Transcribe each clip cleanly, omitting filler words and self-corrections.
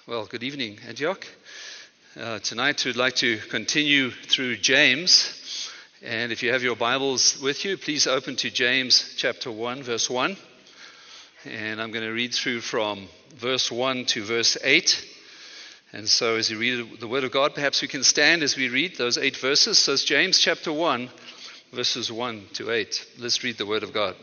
Well, good evening, Antioch. Tonight we'd like to continue through James. And if you have your Bibles with you, please open to James chapter 1, verse 1. And I'm going to read through from verse 1 to verse 8. And so as you read the Word of God, perhaps we can stand as we read those 8 verses. So it's James chapter 1, verses 1 to 8. Let's read the Word of God.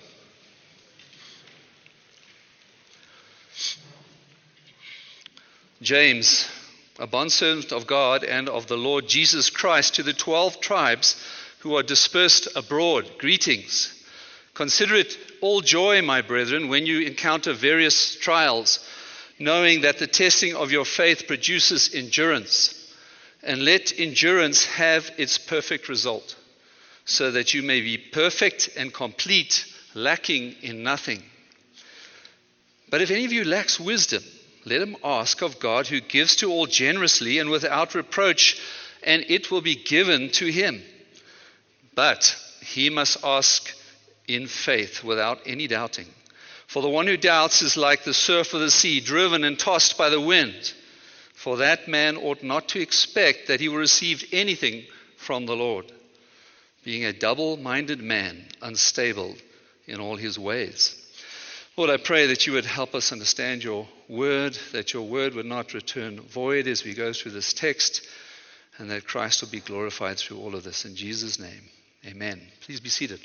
James, a bondservant of God and of the Lord Jesus Christ, to the 12 tribes who are dispersed abroad, greetings. Consider it all joy, my brethren, when you encounter various trials, knowing that the testing of your faith produces endurance. And let endurance have its perfect result, so that you may be perfect and complete, lacking in nothing. But if any of you lacks wisdom, let him ask of God, who gives to all generously and without reproach, and it will be given to him. But he must ask in faith, without any doubting. For the one who doubts is like the surf of the sea, driven and tossed by the wind. For that man ought not to expect that he will receive anything from the Lord, being a double-minded man, unstable in all his ways. Lord, I pray that you would help us understand your word, that your word would not return void as we go through this text, and that Christ will be glorified through all of this. In Jesus' name, amen. Please be seated.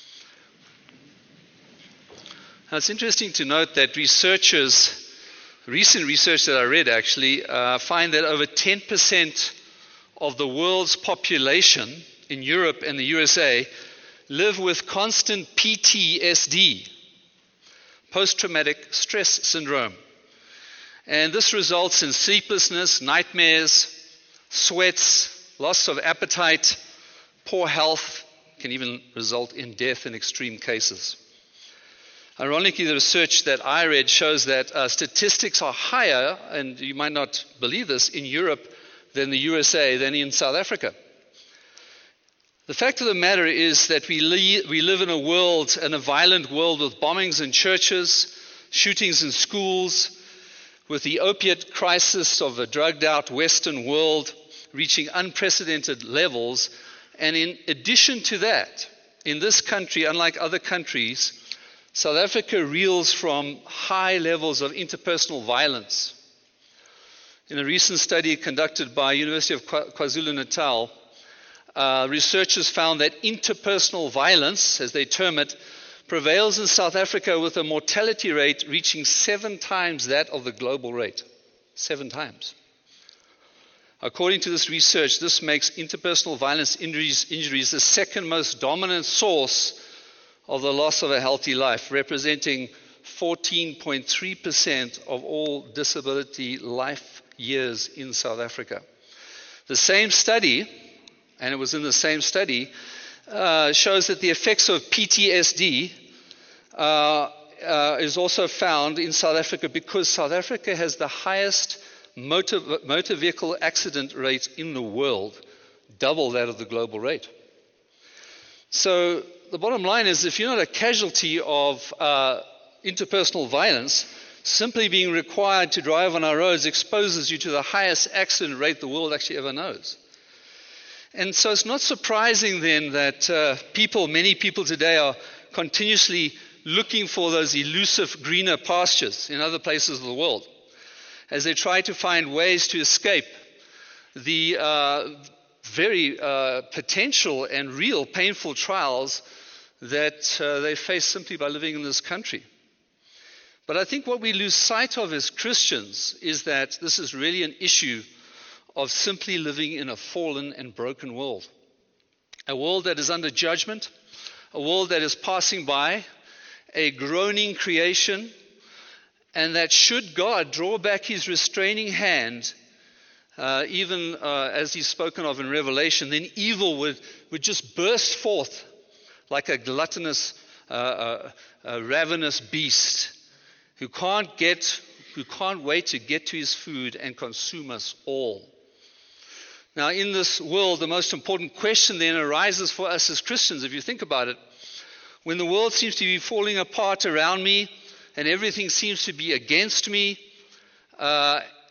Now, it's interesting to note that recent research that I read actually, find that over 10% of the world's population in Europe and the USA live with constant PTSD. Post-traumatic stress syndrome. And this results in sleeplessness, nightmares, sweats, loss of appetite, poor health, can even result in death in extreme cases. Ironically, the research that I read shows that statistics are higher, and you might not believe this, in Europe than the USA, than in South Africa. The fact of the matter is that we live in a violent world with bombings in churches, shootings in schools, with the opiate crisis of a drugged-out Western world reaching unprecedented levels. And in addition to that, in this country, unlike other countries, South Africa reels from high levels of interpersonal violence. In a recent study conducted by University of KwaZulu-Natal, researchers found that interpersonal violence, as they term it, prevails in South Africa with a mortality rate reaching 7 times that of the global rate. 7 times. According to this research, this makes interpersonal violence injuries the second most dominant source of the loss of a healthy life, representing 14.3% of all disability life years in South Africa. The same study, and it was in the same study, shows that the effects of PTSD is also found in South Africa because South Africa has the highest motor vehicle accident rate in the world, double that of the global rate. So the bottom line is, if you're not a casualty of interpersonal violence, simply being required to drive on our roads exposes you to the highest accident rate the world actually ever knows. And so it's not surprising then that many people today are continuously looking for those elusive greener pastures in other places of the world as they try to find ways to escape the very potential and real painful trials that they face simply by living in this country. But I think what we lose sight of as Christians is that this is really an issue of simply living in a fallen and broken world. A world that is under judgment, a world that is passing by, a groaning creation, and that should God draw back his restraining hand, even as he's spoken of in Revelation, then evil would just burst forth like a gluttonous, a ravenous beast who can't wait to get to his food and consume us all. Now, in this world, the most important question then arises for us as Christians, if you think about it. When the world seems to be falling apart around me and everything seems to be against me,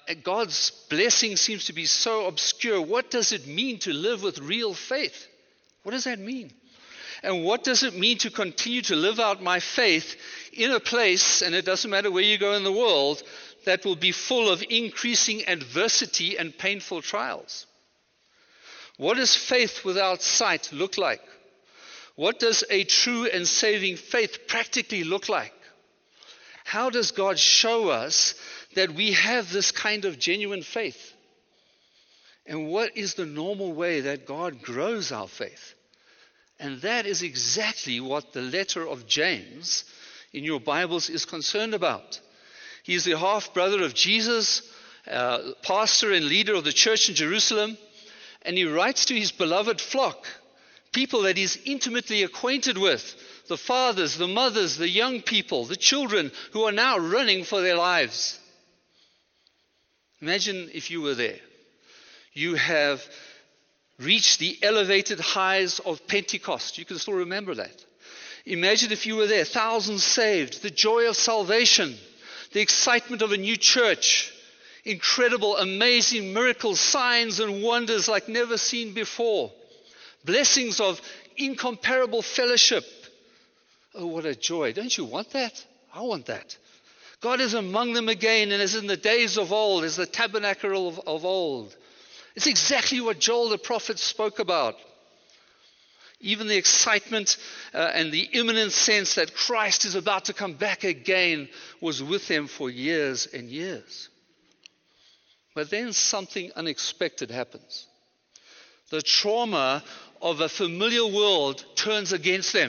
God's blessing seems to be so obscure. What does it mean to live with real faith? What does that mean? And what does it mean to continue to live out my faith in a place, and it doesn't matter where you go in the world, that will be full of increasing adversity and painful trials? What does faith without sight look like? What does a true and saving faith practically look like? How does God show us that we have this kind of genuine faith? And what is the normal way that God grows our faith? And that is exactly what the letter of James in your Bibles is concerned about. He is the half-brother of Jesus, pastor and leader of the church in Jerusalem, and he writes to his beloved flock, people that he's intimately acquainted with, the fathers, the mothers, the young people, the children who are now running for their lives. Imagine if you were there. You have reached the elevated highs of Pentecost. You can still remember that. Imagine if you were there, thousands saved, the joy of salvation, the excitement of a new church, incredible, amazing miracles, signs and wonders like never seen before, blessings of incomparable fellowship. Oh, what a joy. Don't you want that? I want that. God is among them again, and as in the days of old, as the tabernacle of old. It's exactly what Joel the prophet spoke about. Even the excitement and the imminent sense that Christ is about to come back again was with them for years and years. But then something unexpected happens. The trauma of a familiar world turns against them,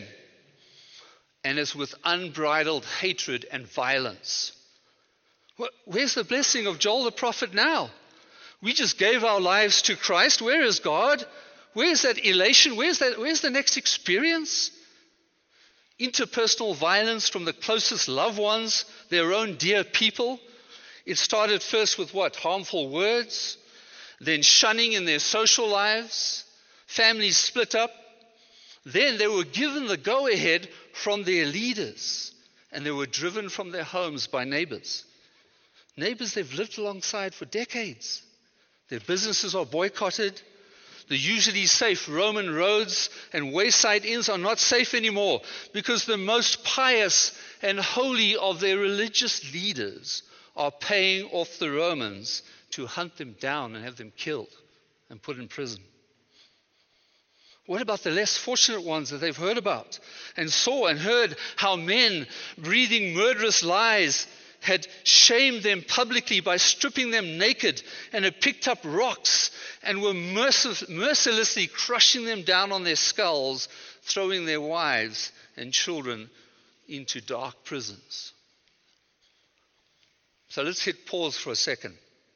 and it's with unbridled hatred and violence. Where's the blessing of Joel the prophet now? We just gave our lives to Christ. Where is God? Where's that elation? Where's the next experience? Interpersonal violence from the closest loved ones, their own dear people. It started first with what? Harmful words, then shunning in their social lives, families split up. Then they were given the go-ahead from their leaders, and they were driven from their homes by neighbors. Neighbors they've lived alongside for decades. Their businesses are boycotted. The usually safe Roman roads and wayside inns are not safe anymore because the most pious and holy of their religious leaders are paying off the Romans to hunt them down and have them killed and put in prison. What about the less fortunate ones that they've heard about and saw and heard how men breathing murderous lies had shamed them publicly by stripping them naked and had picked up rocks and were mercilessly crushing them down on their skulls, throwing their wives and children into dark prisons? So let's hit pause for a second.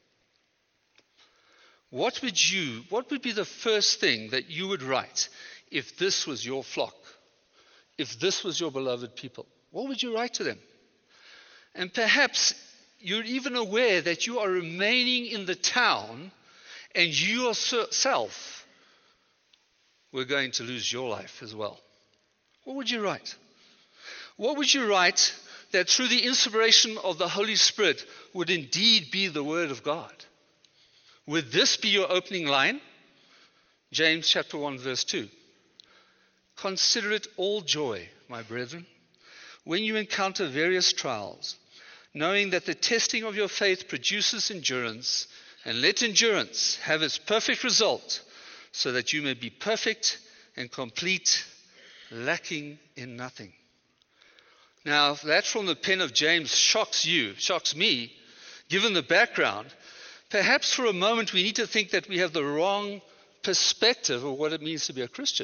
What would be the first thing that you would write if this was your flock, if this was your beloved people? What would you write to them? And perhaps you're even aware that you are remaining in the town and you yourself were going to lose your life as well. What would you write? What would you write that through the inspiration of the Holy Spirit would indeed be the Word of God? Would this be your opening line? James chapter 1 verse 2. Consider it all joy, my brethren, when you encounter various trials, knowing that the testing of your faith produces endurance, and let endurance have its perfect result, so that you may be perfect and complete, lacking in nothing. Now, if that from the pen of James shocks me, given the background, perhaps for a moment we need to think that we have the wrong perspective of what it means to be a Christian.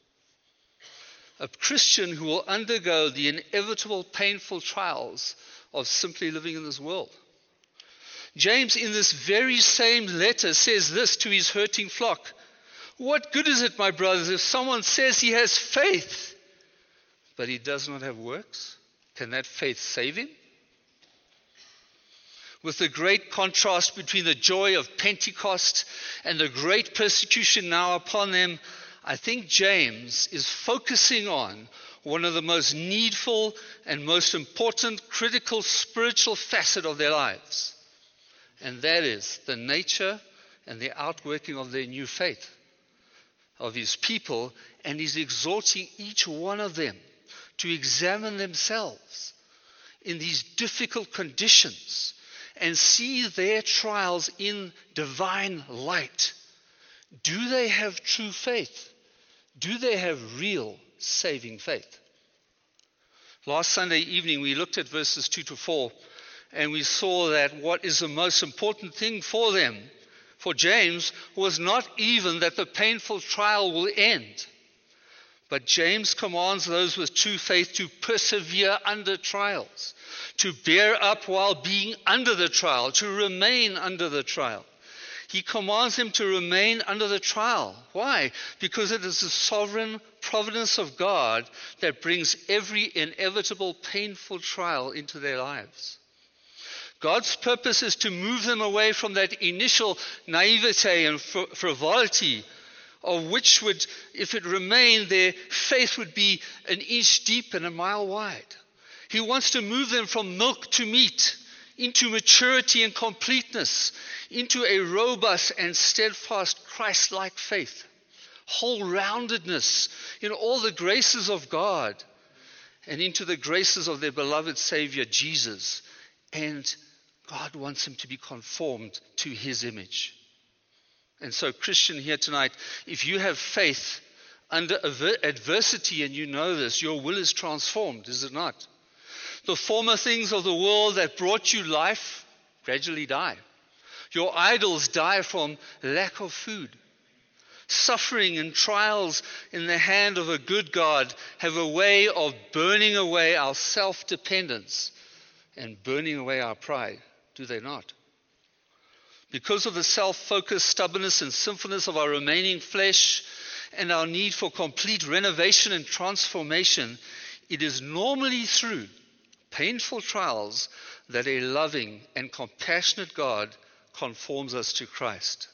A Christian who will undergo the inevitable painful trials of simply living in this world. James, in this very same letter, says this to his hurting flock. What good is it, my brothers, if someone says he has faith, but he does not have works? Can that faith save him? With the great contrast between the joy of Pentecost and the great persecution now upon them, I think James is focusing on one of the most needful and most important critical spiritual facet of their lives. And that is the nature and the outworking of their new faith, of his people, and he's exhorting each one of them to examine themselves in these difficult conditions and see their trials in divine light. Do they have true faith? Do they have real saving faith? Last Sunday evening we looked at verses 2 to 4, and we saw that what is the most important thing for them, for James, was not even that the painful trial will end. But James commands those with true faith to persevere under trials, to bear up while being under the trial, to remain under the trial. He commands them to remain under the trial. Why? Because it is the sovereign providence of God that brings every inevitable painful trial into their lives. God's purpose is to move them away from that initial naivete and frivolity, of which would, if it remained, their faith would be an inch deep and a mile wide. He wants to move them from milk to meat, into maturity and completeness, into a robust and steadfast Christ-like faith, whole-roundedness in all the graces of God, and into the graces of their beloved Savior Jesus. And God wants them to be conformed to his image. And so, Christian, here tonight, if you have faith under adversity, and you know this, your will is transformed, is it not? The former things of the world that brought you life gradually die. Your idols die from lack of food. Suffering and trials in the hand of a good God have a way of burning away our self-dependence and burning away our pride, do they not? Because of the self-focused stubbornness and sinfulness of our remaining flesh and our need for complete renovation and transformation, it is normally through painful trials that a loving and compassionate God conforms us to Christ.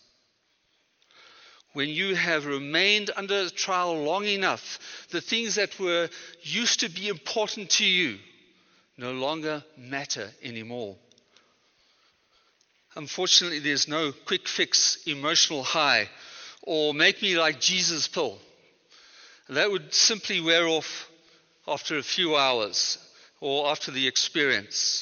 When you have remained under the trial long enough, the things that were used to be important to you no longer matter anymore. Unfortunately, there's no quick fix emotional high or make me like Jesus pill. That would simply wear off after a few hours or after the experience.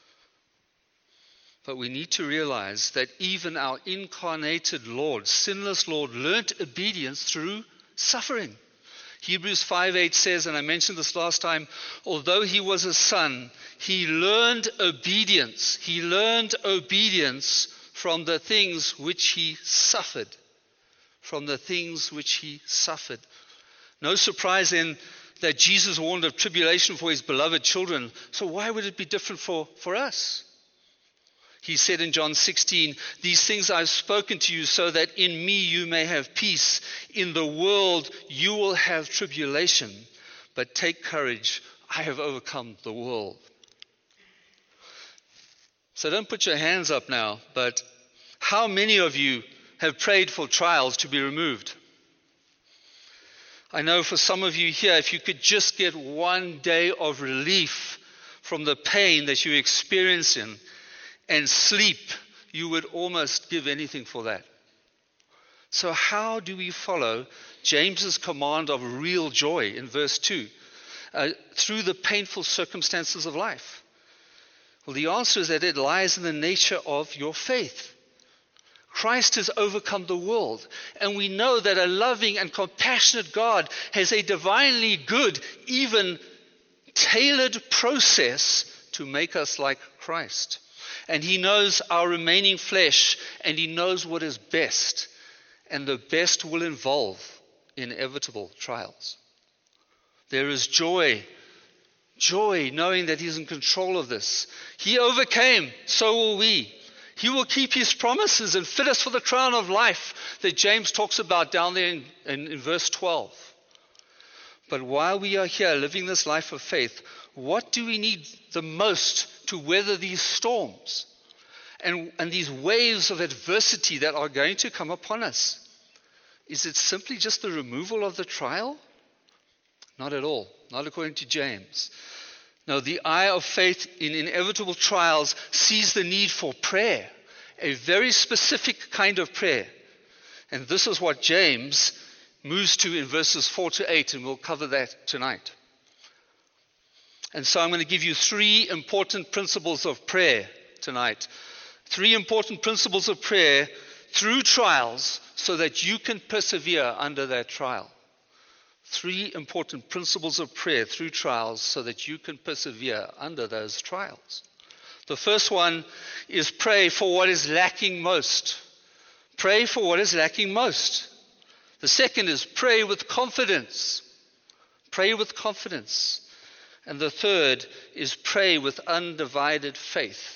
But we need to realize that even our incarnated Lord, sinless Lord, learnt obedience through suffering. Hebrews 5:8 says, and I mentioned this last time, although he was a son, he learned obedience. He learned obedience from the things which he suffered. From the things which he suffered. No surprise then that Jesus warned of tribulation for his beloved children. So why would it be different for us? He said in John 16, these things I've spoken to you so that in me you may have peace. In the world you will have tribulation, but take courage. I have overcome the world. So don't put your hands up now, but how many of you have prayed for trials to be removed? I know for some of you here, if you could just get one day of relief from the pain that you're experiencing and sleep, you would almost give anything for that. So how do we follow James's command of real joy in verse 2 through the painful circumstances of life? Well, the answer is that it lies in the nature of your faith. Christ has overcome the world, and we know that a loving and compassionate God has a divinely good, even tailored process to make us like Christ. And he knows our remaining flesh, and he knows what is best, and the best will involve inevitable trials. There is joy knowing that he's in control of this. He overcame, so will we. He will keep his promises and fit us for the crown of life that James talks about down there in verse 12. But while we are here living this life of faith, what do we need the most to weather these storms and these waves of adversity that are going to come upon us? Is it simply just the removal of the trial? Not at all. Not according to James. No, the eye of faith in inevitable trials sees the need for prayer a very specific kind of prayer. And this is what James moves to in verses 4 to 8, and we'll cover that tonight. And so I'm going to give you 3 important principles of prayer tonight. 3 important principles of prayer through trials so that you can persevere under that trial. 3 important principles of prayer through trials so that you can persevere under those trials. The first one is pray for what is lacking most. Pray for what is lacking most. The second is pray with confidence. Pray with confidence. And the third is pray with undivided faith.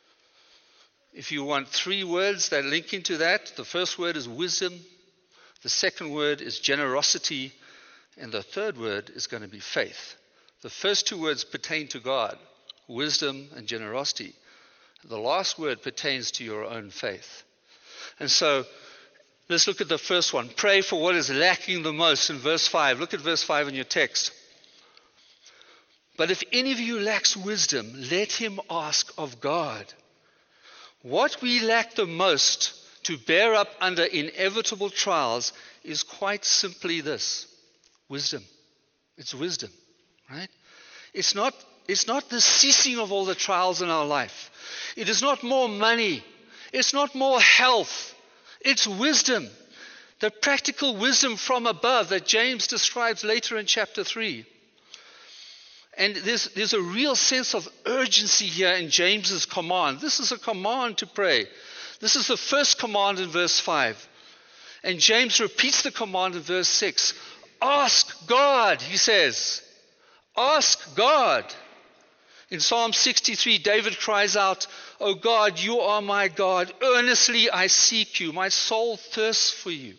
If you want 3 words that link into that, the first word is wisdom, the second word is generosity, and the third word is going to be faith. The first 2 words pertain to God, wisdom and generosity. The last word pertains to your own faith. And so, let's look at the first one. Pray for what is lacking the most in verse 5. Look at verse 5 in your text. But if any of you lacks wisdom, let him ask of God. What we lack the most to bear up under inevitable trials is quite simply this: wisdom. It's wisdom, right? It's not the ceasing of all the trials in our life. It is not more money. It's not more health. It's wisdom. The practical wisdom from above that James describes later in chapter 3. And there's a real sense of urgency here in James's command. This is a command to pray. This is the first command in verse 5. And James repeats the command in verse 6. Ask God, he says. Ask God. In Psalm 63, David cries out, O God, you are my God. Earnestly I seek you. My soul thirsts for you.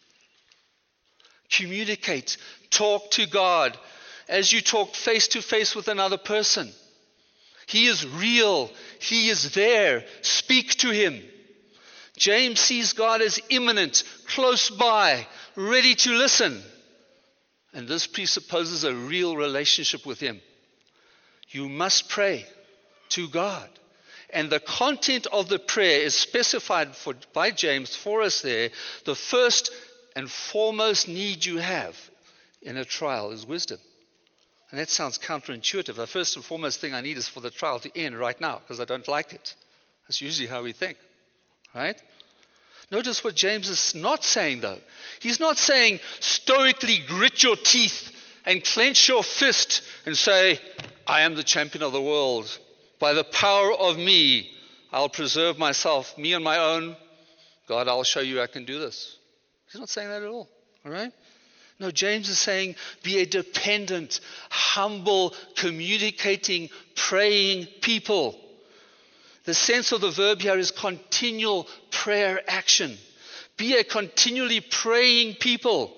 Communicate. Talk to God as you talk face to face with another person. He is real. He is there. Speak to him. James sees God as imminent, close by, ready to listen. And this presupposes a real relationship with him. You must pray to God. And the content of the prayer is specified by James for us there. The first and foremost need you have in a trial is wisdom. And that sounds counterintuitive. The first and foremost thing I need is for the trial to end right now because I don't like it. That's usually how we think, right? Notice what James is not saying though. He's not saying stoically grit your teeth and clench your fist and say, I am the champion of the world. By the power of me, I'll preserve myself, me and my own. God, I'll show you I can do this. He's not saying that at all right? No, James is saying, be a dependent, humble, communicating, praying people. The sense of the verb here is continual prayer action. Be a continually praying people.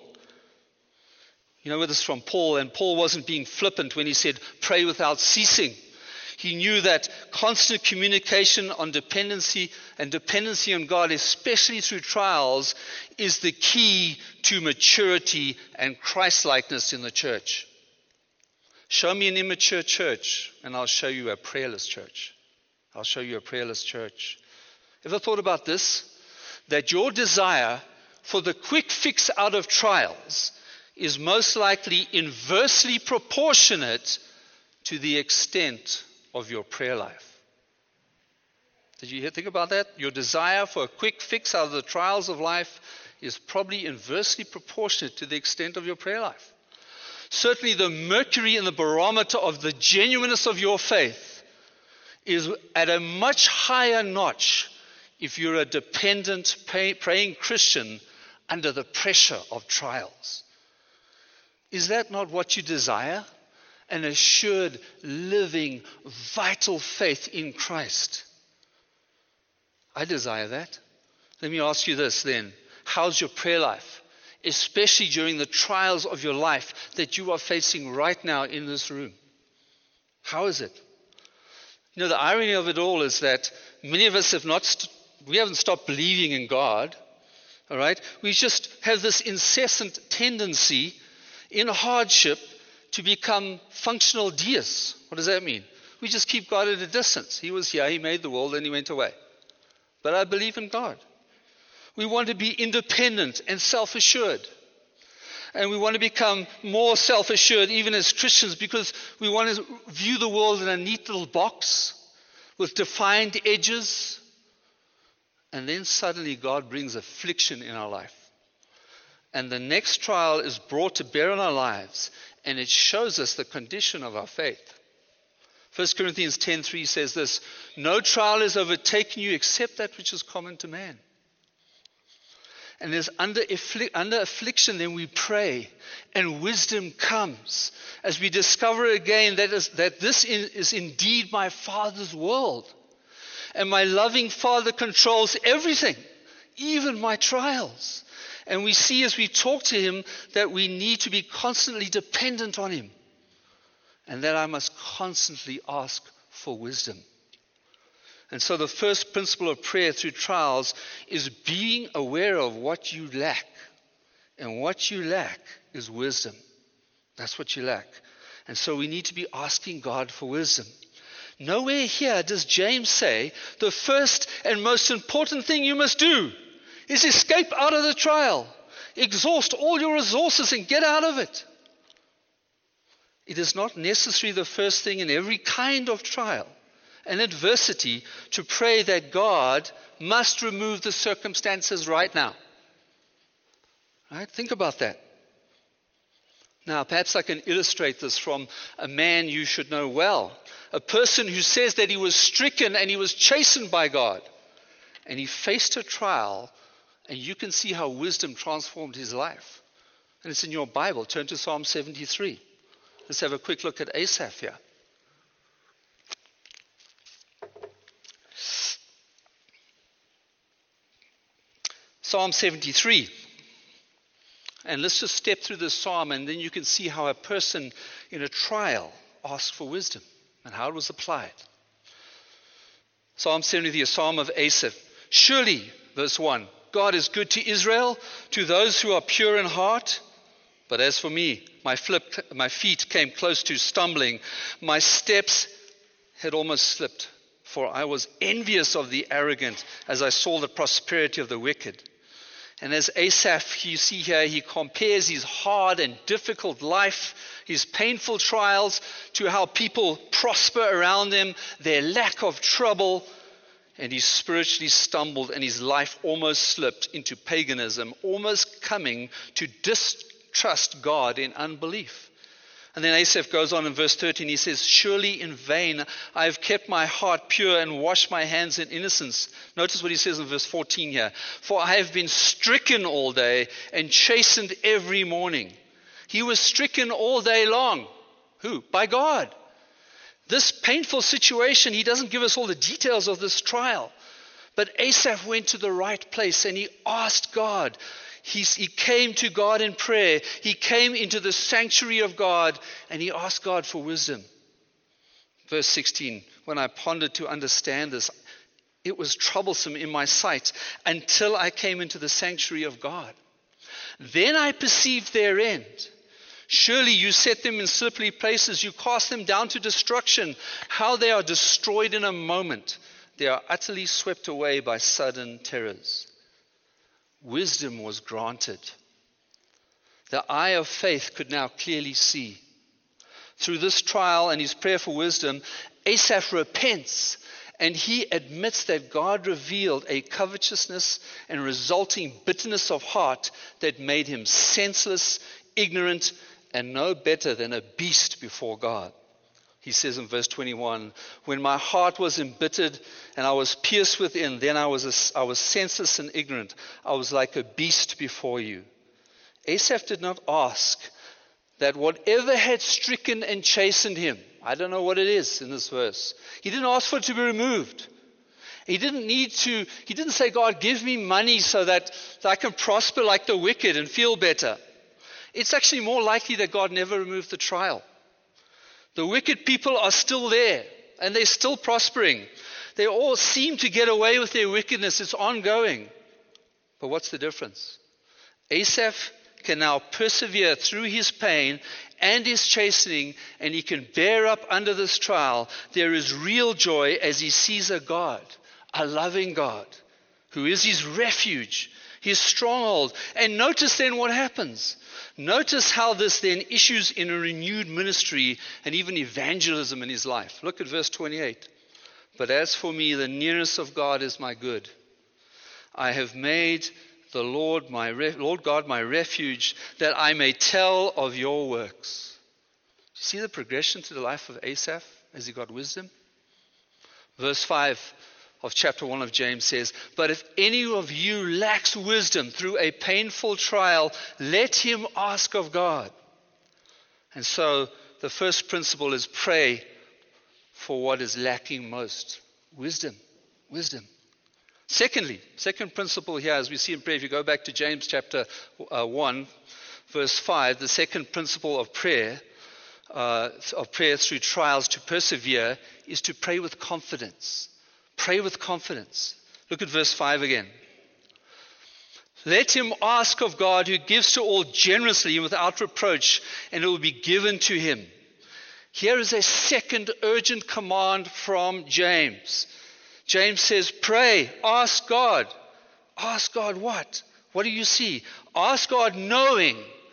You know where this is from? Paul, and Paul wasn't being flippant when he said, pray without ceasing. He knew that constant communication on dependency and dependency on God, especially through trials, is the key to maturity and Christ-likeness in the church. Show me an immature church, and I'll show you a prayerless church. I'll show you a prayerless church. Ever thought about this? That your desire for the quick fix out of trials is most likely inversely proportionate to the extent of your prayer life. Did you think about that? Your desire for a quick fix out of the trials of life is probably inversely proportionate to the extent of your prayer life. Certainly the mercury in the barometer of the genuineness of your faith is at a much higher notch if you're a dependent, praying Christian under the pressure of trials. Is that not what you desire? An assured, living, vital faith in Christ. I desire that. Let me ask you this then. How's your prayer life? Especially during the trials of your life that you are facing right now in this room. How is it? You know, the irony of it all is that many of us we haven't stopped believing in God. All right? We just have this incessant tendency in hardship to become functional deists. What does that mean? We just keep God at a distance. He was here, he made the world, and he went away. but I believe in God. We want to be independent and self-assured. And we want to become more self-assured even as Christians because we want to view the world in a neat little box with defined edges. And then suddenly God brings affliction in our life. And the next trial is brought to bear on our lives, and it shows us the condition of our faith. 1 Corinthians 10:3 says this, "No trial has overtaken you except that which is common to man." And there's under affliction, then we pray, and wisdom comes as we discover again that this is indeed my Father's world. And my loving Father controls everything, even my trials. And we see as we talk to Him that we need to be constantly dependent on Him. And that I must constantly ask for wisdom. And so the first principle of prayer through trials is being aware of what you lack. And what you lack is wisdom. That's what you lack. And so we need to be asking God for wisdom. Nowhere here does James say the first and most important thing you must do is escape out of the trial. Exhaust all your resources and get out of it. It is not necessary the first thing in every kind of trial and adversity to pray that God must remove the circumstances right now. Right? Think about that. Now, perhaps I can illustrate this from a man you should know well. A person who says that he was stricken and he was chastened by God. And he faced a trial, and you can see how wisdom transformed his life. And it's in your Bible. Turn to Psalm 73. Let's have a quick look at Asaph here. Psalm 73. And let's just step through this psalm, and then you can see how a person in a trial asks for wisdom and how it was applied. Psalm 73, a psalm of Asaph. Surely, verse 1, God is good to Israel, to those who are pure in heart. But as for me, my feet came close to stumbling. My steps had almost slipped, for I was envious of the arrogant as I saw the prosperity of the wicked. And as Asaph, you see here, he compares his hard and difficult life, his painful trials, to how people prosper around him, their lack of trouble, and he spiritually stumbled and his life almost slipped into paganism, almost coming to distrust God in unbelief. And then Asaph goes on in verse 13, he says, surely in vain I have kept my heart pure and washed my hands in innocence. Notice what he says in verse 14 here. For I have been stricken all day and chastened every morning. He was stricken all day long. Who? By God. This painful situation, he doesn't give us all the details of this trial. But Asaph went to the right place and he asked God. He came to God in prayer. He came into the sanctuary of God and he asked God for wisdom. Verse 16, when I pondered to understand this, it was troublesome in my sight until I came into the sanctuary of God. Then I perceived their end. Surely you set them in slippery places. You cast them down to destruction. How they are destroyed in a moment. They are utterly swept away by sudden terrors. Wisdom was granted. The eye of faith could now clearly see. Through this trial and his prayer for wisdom, Asaph repents and he admits that God revealed a covetousness and resulting bitterness of heart that made him senseless, ignorant, and no better than a beast before God. He says in verse 21, when my heart was embittered and I was pierced within, then I was senseless and ignorant. I was like a beast before you. Asaph did not ask that whatever had stricken and chastened him, I don't know what it is in this verse. He didn't ask for it to be removed. He didn't say, God, give me money so that I can prosper like the wicked and feel better. It's actually more likely that God never removed the trial. The wicked people are still there, and they're still prospering. They all seem to get away with their wickedness. It's ongoing. But what's the difference? Asaph can now persevere through his pain and his chastening, and he can bear up under this trial. There is real joy as he sees a God, a loving God, who is his refuge, his stronghold. And notice then what happens. Notice how this then issues in a renewed ministry and even evangelism in his life. Look at verse 28. But as for me, the nearness of God is my good. I have made the Lord God my refuge, that I may tell of your works. Do you see the progression to the life of Asaph as he got wisdom? Verse 5 of chapter 1 of James says, but if any of you lacks wisdom through a painful trial, let him ask of God. And so the first principle is pray for what is lacking most. Wisdom. Secondly, second principle here, as we see in prayer, if you go back to James chapter 1, verse 5, the second principle of prayer through trials to persevere is to pray with confidence. Pray with confidence. Look at verse 5 again. Let him ask of God, who gives to all generously and without reproach, and it will be given to him. Here is a second urgent command from James. James says, pray, ask God. Ask God what? What do you see? Ask God knowing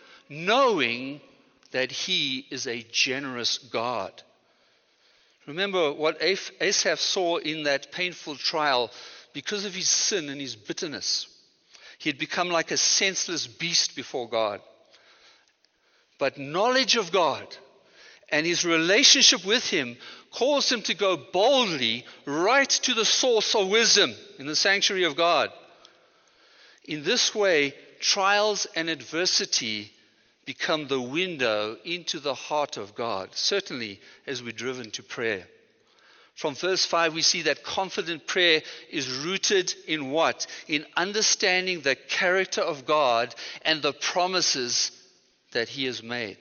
that he is a generous God. Remember what Asaph saw in that painful trial. Because of his sin and his bitterness, he had become like a senseless beast before God. But knowledge of God and his relationship with him caused him to go boldly right to the source of wisdom in the sanctuary of God. In this way, trials and adversity become the window into the heart of God, certainly as we're driven to prayer. From verse 5, we see that confident prayer is rooted in what? In understanding the character of God and the promises that he has made.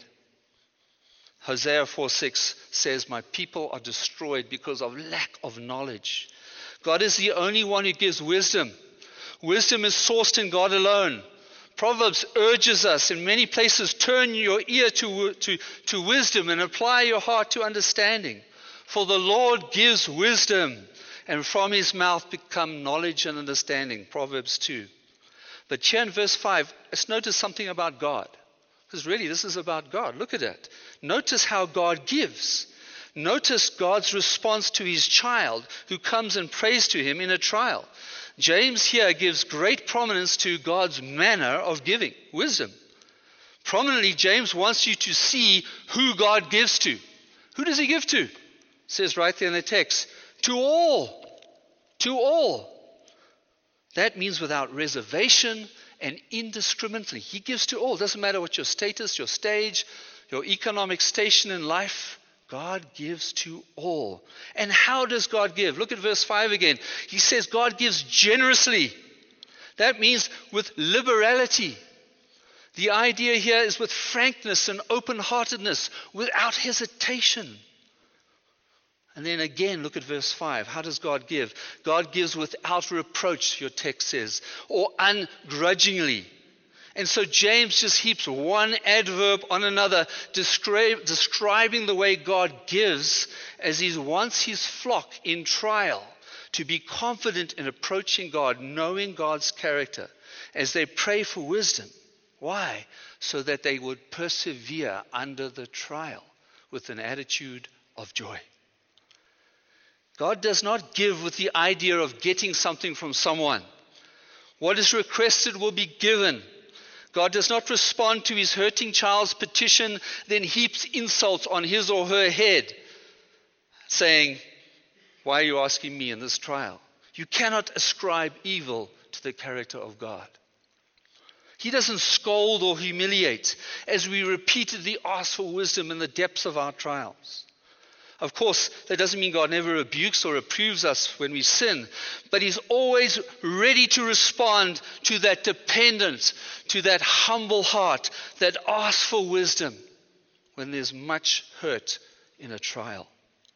Hosea 4:6 says, my people are destroyed because of lack of knowledge. God is the only one who gives wisdom. Wisdom is sourced in God alone. Proverbs urges us in many places, turn your ear to wisdom and apply your heart to understanding. For the Lord gives wisdom, and from his mouth become knowledge and understanding. Proverbs 2. But here in verse 5, let's notice something about God. Because really this is about God. Look at it. Notice how God gives. Notice God's response to his child who comes and prays to him in a trial. James here gives great prominence to God's manner of giving, wisdom. Prominently, James wants you to see who God gives to. Who does he give to? It says right there in the text, to all. To all. That means without reservation and indiscriminately. He gives to all. It doesn't matter what your status, your stage, your economic station in life. God gives to all. And how does God give? Look at verse 5 again. He says God gives generously. That means with liberality. The idea here is with frankness and open-heartedness, without hesitation. And then again, look at verse 5. How does God give? God gives without reproach, your text says, or ungrudgingly. And so James just heaps one adverb on another, describing the way God gives as he wants his flock in trial to be confident in approaching God, knowing God's character, as they pray for wisdom. Why? So that they would persevere under the trial with an attitude of joy. God does not give with the idea of getting something from someone. What is requested will be given. God does not respond to his hurting child's petition, then heaps insults on his or her head, saying, why are you asking me in this trial? You cannot ascribe evil to the character of God. He doesn't scold or humiliate as we repeatedly ask for wisdom in the depths of our trials. Of course, that doesn't mean God never rebukes or approves us when we sin, but he's always ready to respond to that dependent, to that humble heart that asks for wisdom when there's much hurt in a trial.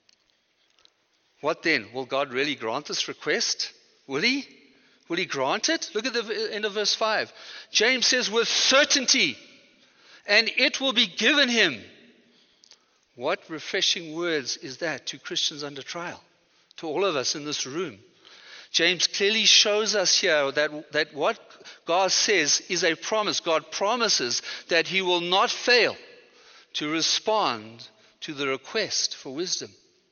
What then? Will God really grant this request? Will he? Will he grant it? Look at the end of verse 5. James says, with certainty, and it will be given him. What refreshing words is that to Christians under trial, to all of us in this room. James clearly shows us here that what God says is a promise. God promises that he will not fail to respond to the request for wisdom.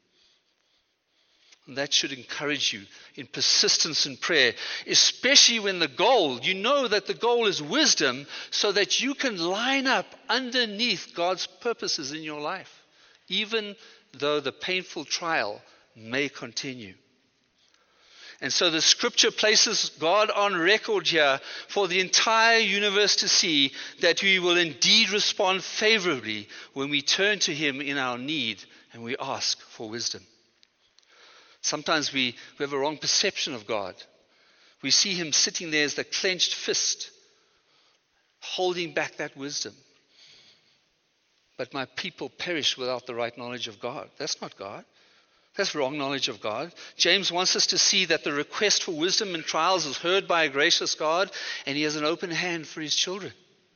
And that should encourage you in persistence in prayer, especially when the goal, you know that the goal is wisdom, so that you can line up underneath God's purposes in your life, even though the painful trial may continue. And so the scripture places God on record here for the entire universe to see that we will indeed respond favorably when we turn to him in our need and we ask for wisdom. Sometimes we have a wrong perception of God. We see him sitting there as the clenched fist, holding back that wisdom. But my people perish without the right knowledge of God. That's not God. That's wrong knowledge of God. James wants us to see that the request for wisdom in trials is heard by a gracious God, and he has an open hand for his children.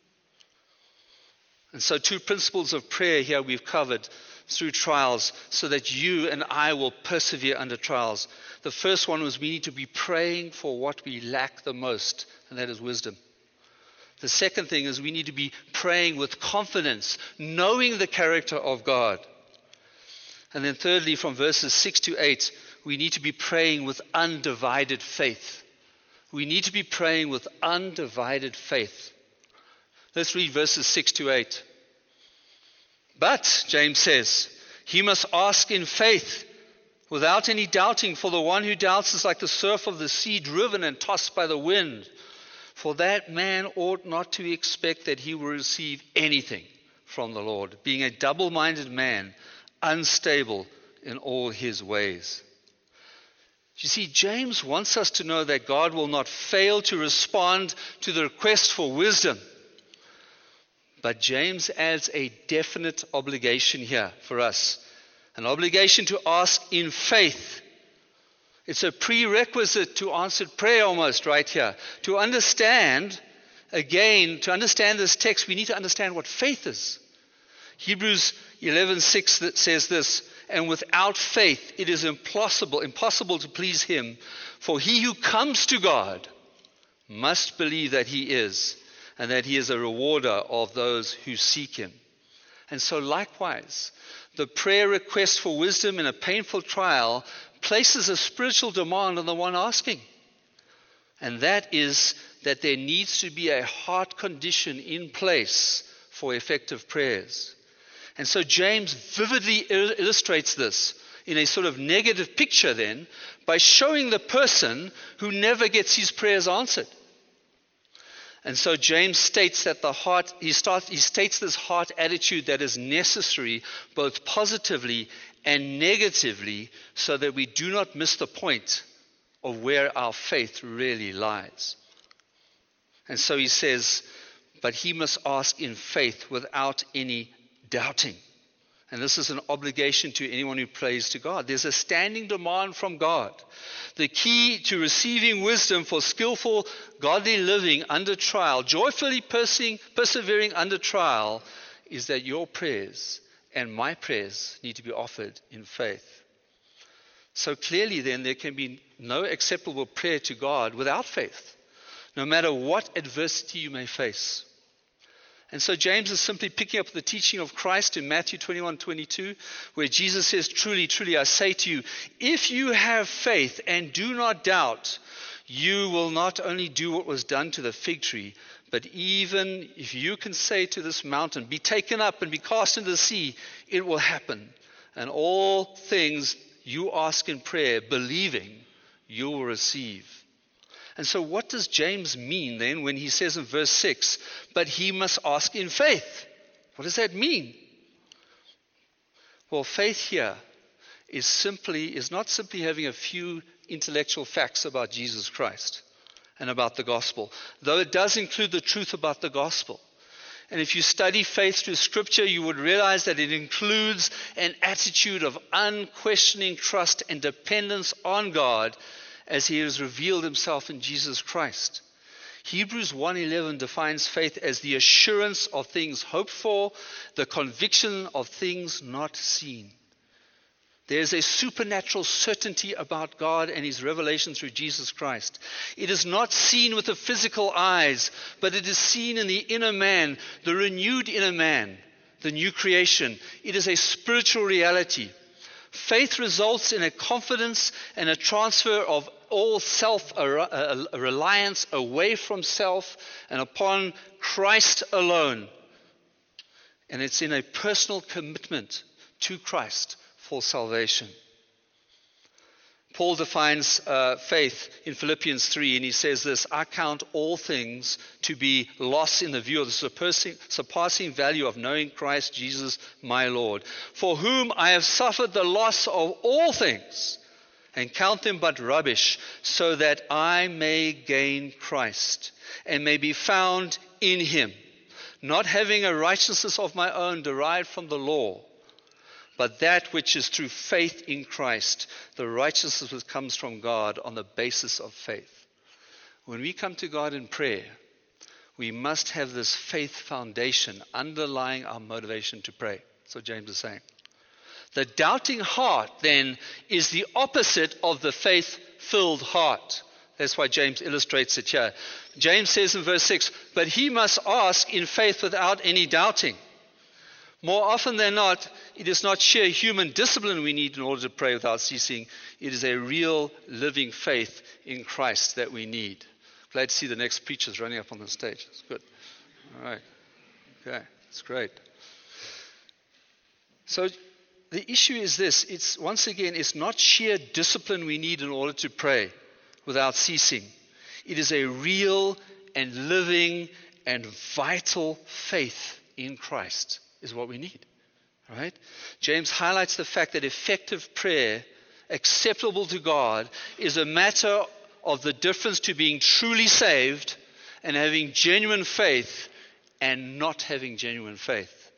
And so 2 principles of prayer here we've covered through trials so that you and I will persevere under trials. The first one was we need to be praying for what we lack the most, and that is wisdom. The second thing is we need to be praying with confidence, knowing the character of God. And then thirdly, from verses 6 to 8, we need to be praying with undivided faith. We need to be praying with undivided faith. Let's read verses 6 to 8. But, James says, he must ask in faith, without any doubting, for the one who doubts is like the surf of the sea, driven and tossed by the wind. For that man ought not to expect that he will receive anything from the Lord, being a double-minded man, unstable in all his ways. You see, James wants us to know that God will not fail to respond to the request for wisdom. But James adds a definite obligation here for us. An obligation to ask in faith. It's a prerequisite to answered prayer almost right here. To understand this text, we need to understand what faith is. Hebrews 11:6 that says this, and without faith it is impossible to please him. For he who comes to God must believe that he is, and that he is a rewarder of those who seek him. And so likewise, the prayer request for wisdom in a painful trial places a spiritual demand on the one asking. And that is that there needs to be a heart condition in place for effective prayers. And so James vividly illustrates this in a sort of negative picture then by showing the person who never gets his prayers answered. And so James states that he states this heart attitude that is necessary both positively and negatively so that we do not miss the point of where our faith really lies. And so he says, but he must ask in faith without any doubting. And this is an obligation to anyone who prays to God. There's a standing demand from God. The key to receiving wisdom for skillful, godly living under trial, joyfully persevering under trial, is that your prayers and my prayers need to be offered in faith. So clearly then, there can be no acceptable prayer to God without faith, no matter what adversity you may face. And so James is simply picking up the teaching of Christ in Matthew 21:22, where Jesus says, truly, truly, I say to you, if you have faith and do not doubt, you will not only do what was done to the fig tree, but even if you can say to this mountain, be taken up and be cast into the sea, it will happen. And all things you ask in prayer, believing, you will receive. And so what does James mean then when he says in verse 6, but he must ask in faith? What does that mean? Well, faith here is not simply having a few intellectual facts about Jesus Christ and about the gospel, though it does include the truth about the gospel. And if you study faith through Scripture, you would realize that it includes an attitude of unquestioning trust and dependence on God as he has revealed himself in Jesus Christ. Hebrews 1:11 defines faith as the assurance of things hoped for, the conviction of things not seen. There's a supernatural certainty about God and his revelation through Jesus Christ. It is not seen with the physical eyes, but it is seen in the inner man, the renewed inner man, the new creation. It is a spiritual reality. Faith results in a confidence and a transfer of all self-reliance away from self and upon Christ alone. And it's in a personal commitment to Christ for salvation. Paul defines faith in Philippians 3, and he says this: I count all things to be loss in the view of the surpassing value of knowing Christ Jesus my Lord, for whom I have suffered the loss of all things, and count them but rubbish, so that I may gain Christ, and may be found in him, not having a righteousness of my own derived from the law, but that which is through faith in Christ, the righteousness which comes from God on the basis of faith. When we come to God in prayer, we must have this faith foundation underlying our motivation to pray. That's what James is saying. The doubting heart, then, is the opposite of the faith-filled heart. That's why James illustrates it here. James says in verse 6, but he must ask in faith without any doubting. More often than not, it is not sheer human discipline we need in order to pray without ceasing. It is a real living faith in Christ that we need. Glad to see the next preachers running up on the stage. That's good. All right. Okay. That's great. So the issue is this. It's once again, it's not sheer discipline we need in order to pray without ceasing. It is a real and living and vital faith in Christ is what we need, right? James highlights the fact that effective prayer, acceptable to God, is a matter of the difference to being truly saved and having genuine faith and not having genuine faith.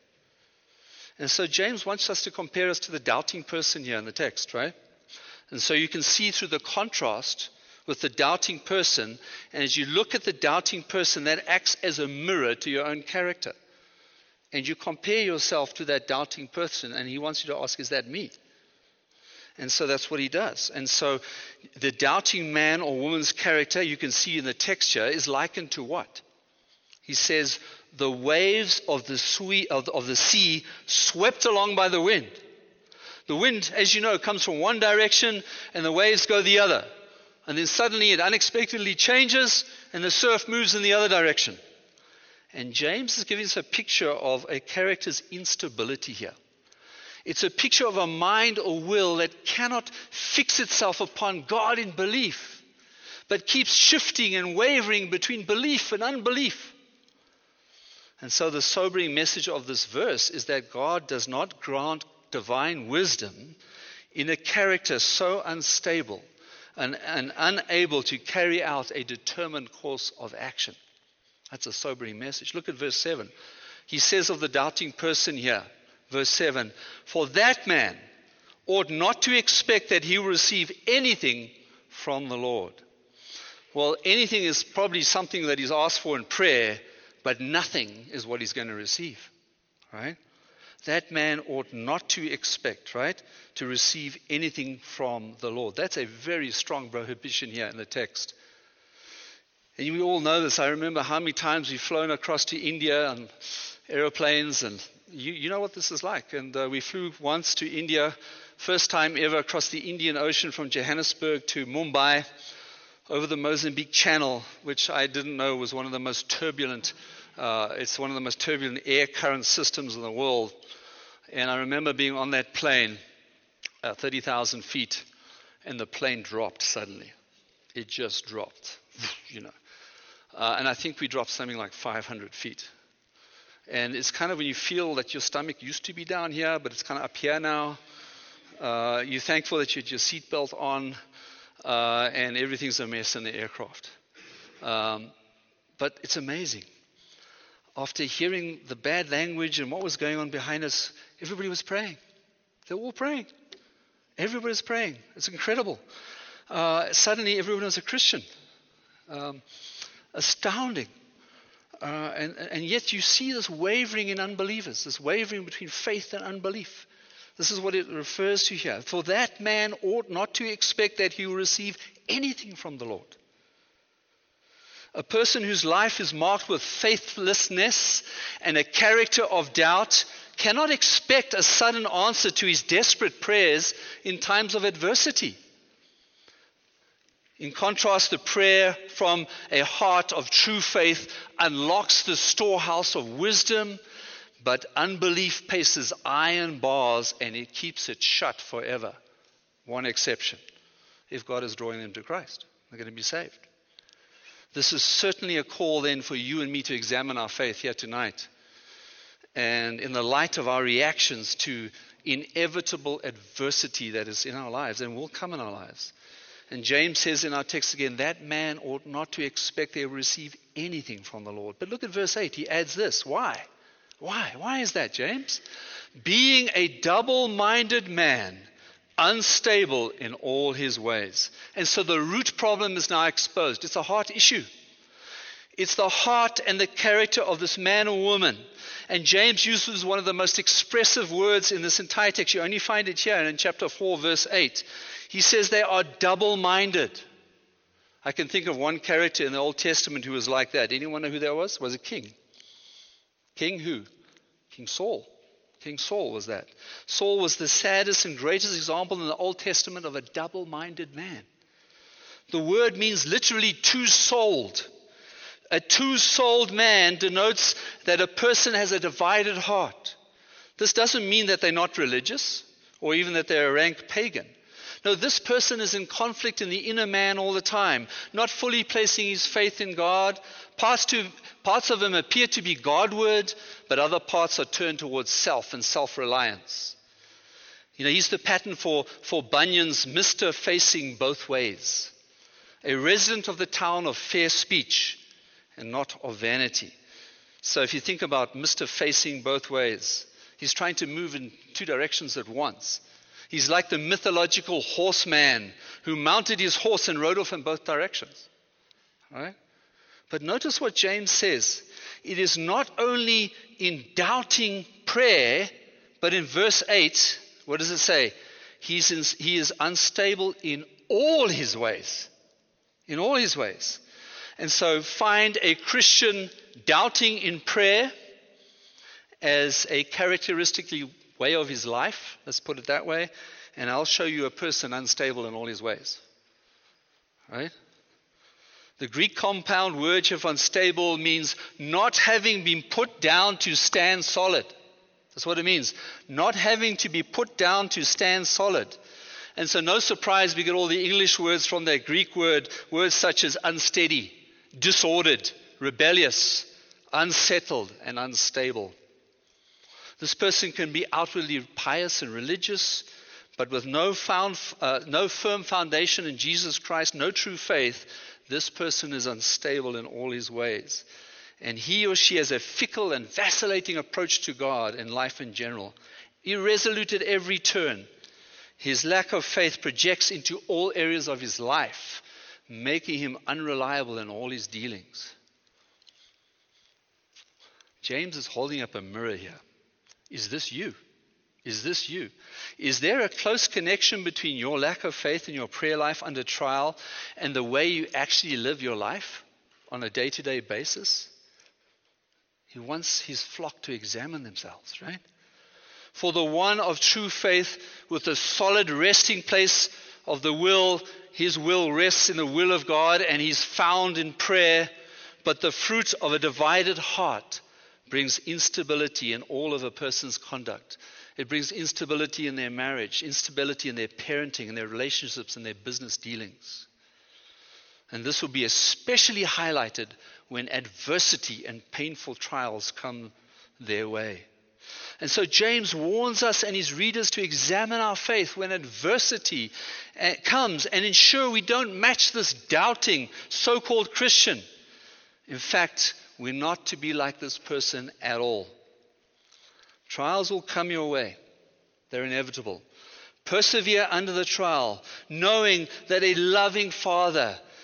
And so James wants us to compare us to the doubting person here in the text, right? And so you can see through the contrast with the doubting person, and as you look at the doubting person, that acts as a mirror to your own character. And you compare yourself to that doubting person, and he wants you to ask, is that me? And so that's what he does. And so the doubting man or woman's character, you can see in the text here, is likened to what? He says, the waves of the sea swept along by the wind. The wind, as you know, comes from one direction, and the waves go the other. And then suddenly it unexpectedly changes, and the surf moves in the other direction. And James is giving us a picture of a character's instability here. It's a picture of a mind or will that cannot fix itself upon God in belief, but keeps shifting and wavering between belief and unbelief. And so the sobering message of this verse is that God does not grant divine wisdom in a character so unstable and unable to carry out a determined course of action. That's a sobering message. Look at verse 7. He says of the doubting person here, verse 7, for that man ought not to expect that he will receive anything from the Lord. Well, anything is probably something that he's asked for in prayer, but nothing is what he's going to receive, right? That man ought not to expect, right, to receive anything from the Lord. That's a very strong prohibition here in the text. And we all know this. I remember how many times we've flown across to India on aeroplanes, and you know what this is like. And we flew once to India, first time ever across the Indian Ocean from Johannesburg to Mumbai, over the Mozambique Channel, which I didn't know was one of the most turbulent, it's one of the most turbulent air current systems in the world. And I remember being on that plane, 30,000 feet, and the plane dropped suddenly. It just dropped, you know. And I think we dropped something like 500 feet. And it's kind of when you feel that your stomach used to be down here, but it's kind of up here now. You're thankful that you had your seatbelt on, and everything's a mess in the aircraft. But it's amazing. After hearing the bad language and what was going on behind us, everybody was praying. They were all praying. Everybody was praying. It's incredible. Suddenly everyone was a Christian. Astounding. And yet you see this wavering in unbelievers, this wavering between faith and unbelief. This is what it refers to here. For that man ought not to expect that he will receive anything from the Lord. A person whose life is marked with faithlessness and a character of doubt cannot expect a sudden answer to his desperate prayers in times of adversity. In contrast, the prayer from a heart of true faith unlocks the storehouse of wisdom, but unbelief places iron bars and it keeps it shut forever. One exception: if God is drawing them to Christ, they're going to be saved. This is certainly a call then for you and me to examine our faith here tonight. And in the light of our reactions to inevitable adversity that is in our lives and will come in our lives. And James says in our text again, that man ought not to expect they will receive anything from the Lord. But look at verse 8. He adds this. Why? Why is that, James? Being a double-minded man, unstable in all his ways. And so the root problem is now exposed. It's a heart issue. It's the heart and the character of this man or woman. And James uses one of the most expressive words in this entire text. You only find it here in chapter 4, verse 8. He says they are double-minded. I can think of one character in the Old Testament who was like that. Anyone know who that was? Was a king. King who? King Saul. King Saul was that. Saul was the saddest and greatest example in the Old Testament of a double-minded man. The word means literally two-souled. A two-souled man denotes that a person has a divided heart. This doesn't mean that they're not religious or even that they're a rank pagan. No, this person is in conflict in the inner man all the time, not fully placing his faith in God. Parts of him appear to be Godward, but other parts are turned towards self and self-reliance. You know, he's the pattern for Bunyan's Mr. Facing Both Ways, a resident of the town of fair speech and not of vanity. So if you think about Mr. Facing Both Ways, he's trying to move in two directions at once. He's like the mythological horseman who mounted his horse and rode off in both directions. All right? But notice what James says. It is not only in doubting prayer, but in verse 8, what does it say? He is unstable in all his ways. In all his ways. And so find a Christian doubting in prayer as a characteristically way of his life, let's put it that way, and I'll show you a person unstable in all his ways. Right? The Greek compound word here for unstable means not having been put down to stand solid. That's what it means. Not having to be put down to stand solid. And so no surprise we get all the English words from that Greek word, words such as unsteady, disordered, rebellious, unsettled, and unstable. This person can be outwardly pious and religious, but with no firm foundation in Jesus Christ, no true faith. This person is unstable in all his ways. And he or she has a fickle and vacillating approach to God and life in general, irresolute at every turn. His lack of faith projects into all areas of his life, making him unreliable in all his dealings. James is holding up a mirror here. Is this you? Is this you? Is there a close connection between your lack of faith in your prayer life under trial and the way you actually live your life on a day-to-day basis? He wants his flock to examine themselves, right? For the one of true faith with a solid resting place of the will, his will rests in the will of God and he's found in prayer, but the fruit of a divided heart brings instability in all of a person's conduct. It brings instability in their marriage, instability in their parenting, in their relationships, in their business dealings. And this will be especially highlighted when adversity and painful trials come their way. And so James warns us and his readers to examine our faith when adversity comes and ensure we don't match this doubting so-called Christian. In fact, we're not to be like this person at all. Trials will come your way. They're inevitable. Persevere under the trial, knowing that a loving Father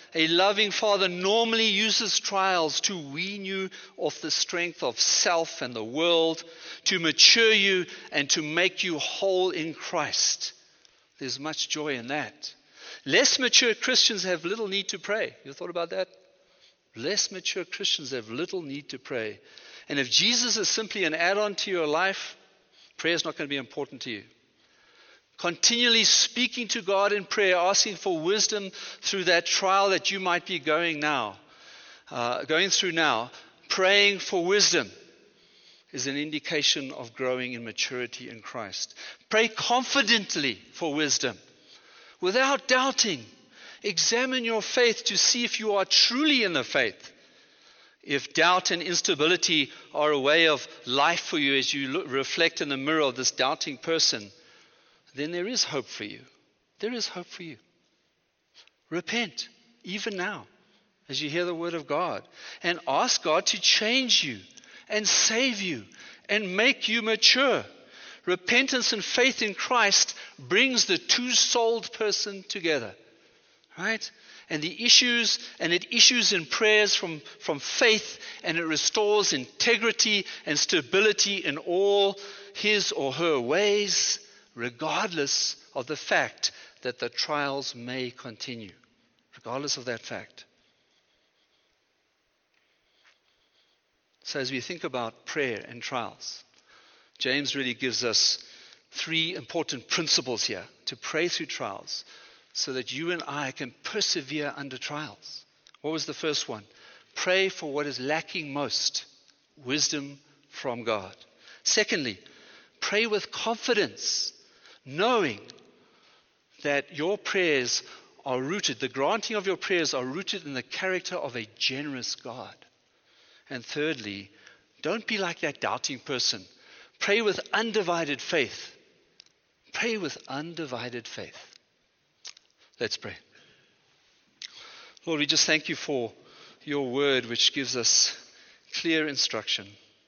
a loving Father normally uses trials to wean you off the strength of self and the world, to mature you and to make you whole in Christ. There's much joy in that. Less mature Christians have little need to pray. You thought about that? Less mature Christians have little need to pray. And if Jesus is simply an add-on to your life, prayer is not going to be important to you. Continually speaking to God in prayer, asking for wisdom through that trial that you might be going through now, praying for wisdom is an indication of growing in maturity in Christ. Pray confidently for wisdom, without doubting. Examine your faith to see if you are truly in the faith. If doubt and instability are a way of life for you as you reflect in the mirror of this doubting person, then there is hope for you. There is hope for you. Repent, even now, as you hear the word of God, and ask God to change you and save you and make you mature. Repentance and faith in Christ brings the two-souled person together, right? And it issues in prayers from faith, and it restores integrity and stability in all his or her ways, regardless of the fact that the trials may continue. Regardless of that fact. So as we think about prayer and trials, James really gives us three important principles here to pray through trials so that you and I can persevere under trials. What was the first one? Pray for what is lacking most, wisdom from God. Secondly, pray with confidence, knowing that your prayers are rooted, the granting of your prayers are rooted in the character of a generous God. And thirdly, don't be like that doubting person. Pray with undivided faith. Pray with undivided faith. Let's pray. Lord, we just thank you for your word, which gives us clear instruction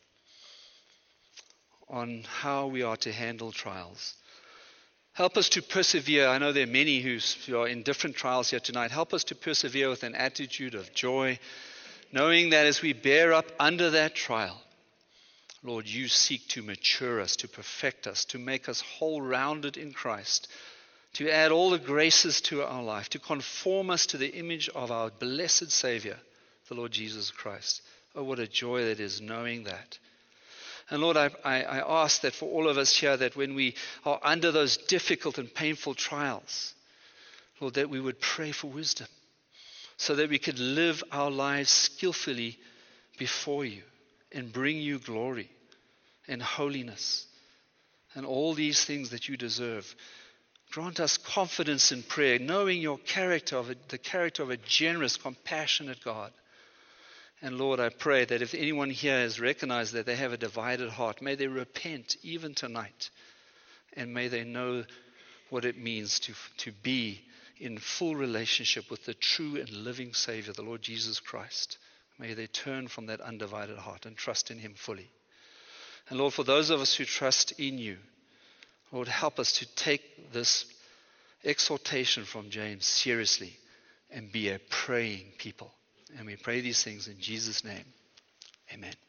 on how we are to handle trials. Help us to persevere. I know there are many who are in different trials here tonight. Help us to persevere with an attitude of joy, knowing that as we bear up under that trial, Lord, you seek to mature us, to perfect us, to make us whole-rounded in Christ, to add all the graces to our life, to conform us to the image of our blessed Savior, the Lord Jesus Christ. Oh, what a joy that is knowing that. And Lord, I ask that for all of us here, that when we are under those difficult and painful trials, Lord, that we would pray for wisdom so that we could live our lives skillfully before you and bring you glory and holiness and all these things that you deserve. Grant us confidence in prayer, knowing your character, the character of a generous, compassionate God. And Lord, I pray that if anyone here has recognized that they have a divided heart, may they repent even tonight. And may they know what it means to be in full relationship with the true and living Savior, the Lord Jesus Christ. May they turn from that undivided heart and trust in him fully. And Lord, for those of us who trust in you, Lord, help us to take this exhortation from James seriously and be a praying people. And we pray these things in Jesus' name. Amen.